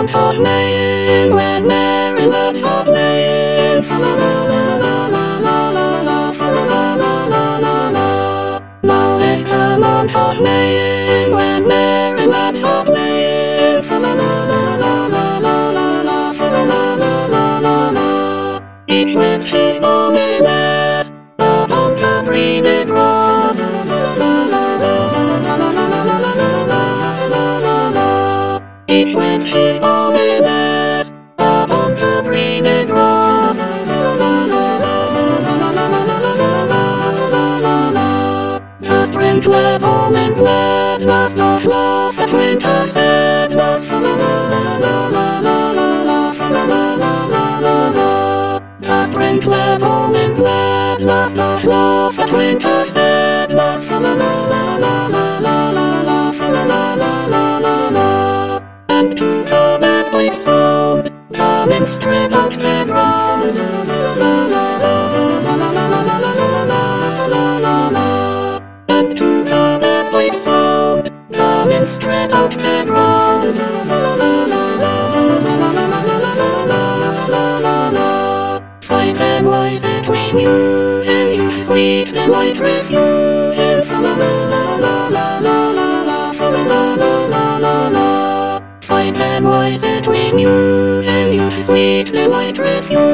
month of May, when merry lads are playing. Fa la la la la la la la la, fa la la la la la la. Now is the month of May, when merry lads are playing. Fa la la la la la la la la, fa la la la la la la. Each with his bonny vest, upon the green it grows. Each with his bonny vest, upon the green it grows. The sprinkler home in glad does not laugh at winter sadness. The sprinkler home in glad does not laugh at winter sadness. And to the medley sound, the nymphs tread out their ground. And to the medley sound, the nymphs tread out their ground. Fight and wise between you, in youth's sweet delight refusing. Fight and wise between you, in youth's sweet delight refusing.